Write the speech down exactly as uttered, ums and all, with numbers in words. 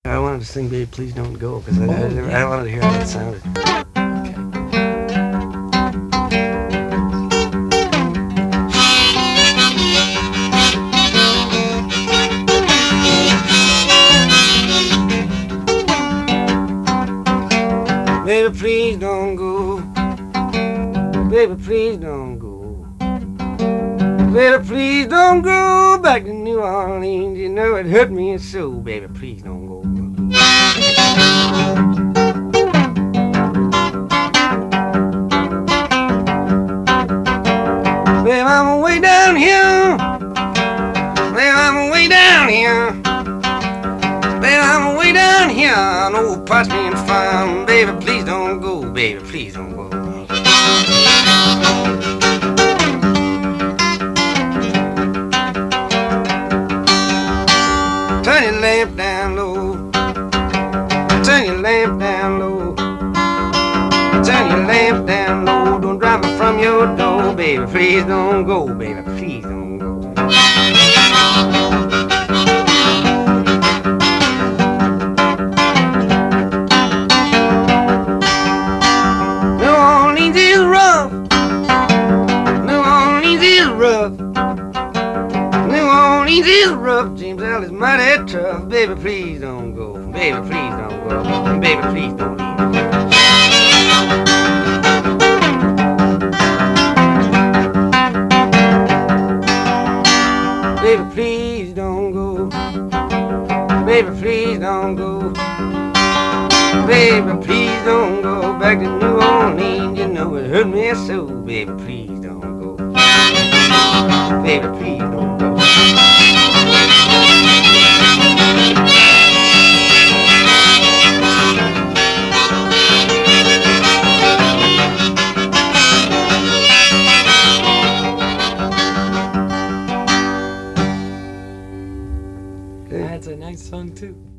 I wanted to sing Baby Please Don't Go because I, oh, I, yeah. I wanted to hear how it sounded. Baby, please don't go. Baby, please don't go. Baby, please don't go back to New Orleans. You know it hurt me so. Baby, please don't go. Baby, I'm way down here. Baby, I'm way down here. Baby, I'm way down here on old Parchment Farm. Baby, please don't go. Baby, please don't go. Turn your lamp down low. Turn your lamp down low. Turn your lamp down low. Don't drive me from your door. Baby, please don't go. Baby, please don't go. New Orleans is rough. New Orleans is rough. New Orleans is rough. James L is mighty tough. Baby, please don't go. Baby, please don't go. Baby, please don't leave. Baby, please don't go. Baby, please don't go. Baby, please don't go back to New Orleans. You know it hurt me so. Baby, please don't go. Baby, please don't go. That's a nice song too.